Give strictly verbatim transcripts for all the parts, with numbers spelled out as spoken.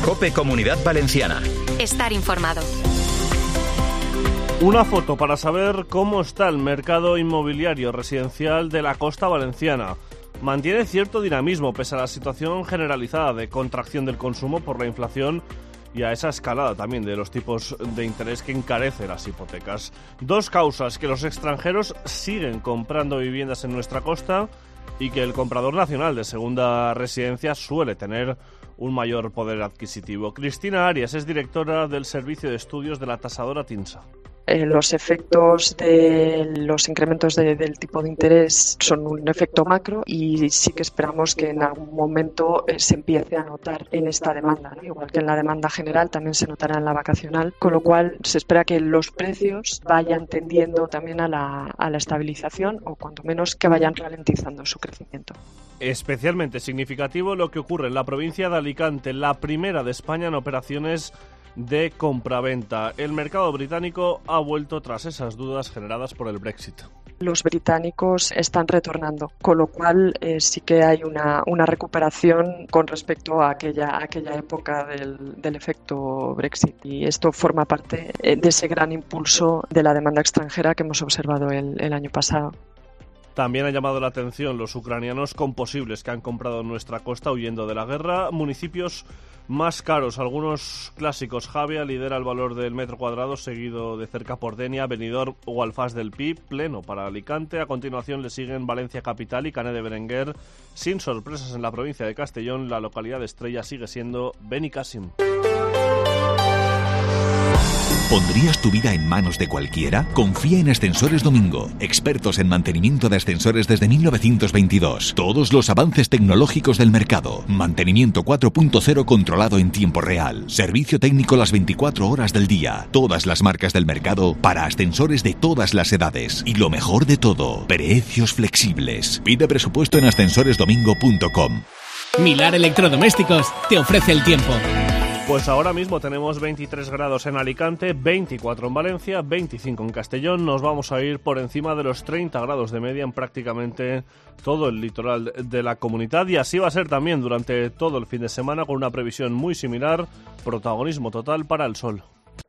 COPE Comunidad Valenciana. Estar informado. Una foto para saber cómo está el mercado inmobiliario residencial de la costa valenciana. Mantiene cierto dinamismo pese a la situación generalizada de contracción del consumo por la inflación y a esa escalada también de los tipos de interés que encarece las hipotecas. Dos causas: que los extranjeros siguen comprando viviendas en nuestra costa y que el comprador nacional de segunda residencia suele tener un mayor poder adquisitivo. Cristina Arias es directora del Servicio de Estudios de la tasadora TINSA. Eh, los efectos de los incrementos de, del tipo de interés son un efecto macro y sí que esperamos que en algún momento eh, se empiece a notar en esta demanda, ¿no? Igual que en la demanda general también se notará en la vacacional, con lo cual se espera que los precios vayan tendiendo también a la, a la estabilización o cuanto menos que vayan ralentizando su crecimiento. Especialmente significativo lo que ocurre en la provincia de Alicante, la primera de España en operaciones de compraventa. El mercado británico ha vuelto tras esas dudas generadas por el Brexit. Los británicos están retornando, con lo cual eh, sí que hay una, una recuperación con respecto a aquella, a aquella época del, del efecto Brexit, y esto forma parte de ese gran impulso de la demanda extranjera que hemos observado el, el año pasado. También han llamado la atención los ucranianos composibles que han comprado en nuestra costa huyendo de la guerra. Municipios más caros, algunos clásicos. Javia lidera el valor del metro cuadrado, seguido de cerca por Denia, Benidorm o Alfás del Pi, pleno para Alicante. A continuación le siguen Valencia Capital y Canet de Berenguer. Sin sorpresas en la provincia de Castellón, la localidad estrella sigue siendo Benicàssim. ¿Pondrías tu vida en manos de cualquiera? Confía en Ascensores Domingo, expertos en mantenimiento de ascensores desde mil novecientos veintidós. Todos los avances tecnológicos del mercado. Mantenimiento cuatro punto cero controlado en tiempo real. Servicio técnico las veinticuatro horas del día. Todas las marcas del mercado para ascensores de todas las edades. Y lo mejor de todo, precios flexibles. Pide presupuesto en ascensores domingo punto com. Milar Electrodomésticos te ofrece el tiempo. Pues ahora mismo tenemos veintitrés grados en Alicante, veinticuatro en Valencia, veinticinco en Castellón. Nos vamos a ir por encima de los treinta grados de media en prácticamente todo el litoral de la comunidad, y así va a ser también durante todo el fin de semana, con una previsión muy similar, protagonismo total para el sol.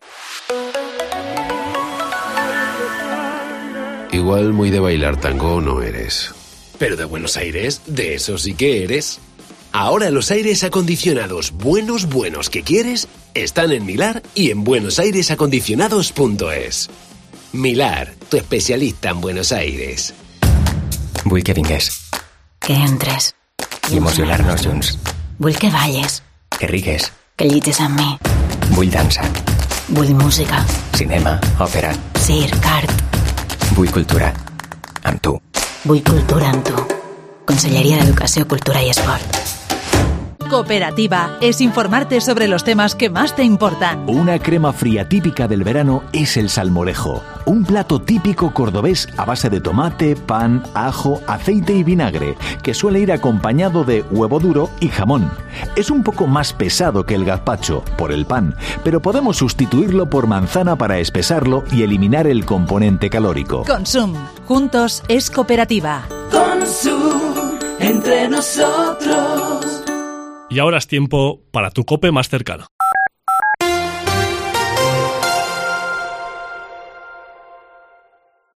Igual muy de bailar tango no eres. Pero de Buenos Aires, de eso sí que eres. Ahora los aires acondicionados buenos, buenos que quieres están en Milar y en buenos aires acondicionados punto es. Milar, tu especialista en Buenos Aires. Vull que vingués. Que entres. I emocionar-nos junts. Vull que balles. Que rigues. Que llitges amb mi. Vull dansa. Vull música. Cinema, òpera. Circ, art. Vull cultura. Amb tu. Vull cultura amb tu. Conselleria d'Educació, Cultura i Esport. Cooperativa es informarte sobre los temas que más te importan. Una crema fría típica del verano es el salmorejo, un plato típico cordobés a base de tomate, pan, ajo, aceite y vinagre, que suele ir acompañado de huevo duro y jamón. Es un poco más pesado que el gazpacho, por el pan, pero podemos sustituirlo por manzana para espesarlo y eliminar el componente calórico. Consum. Juntos es cooperativa. Consum. Entre nosotros. Y ahora es tiempo para tu COPE más cercano.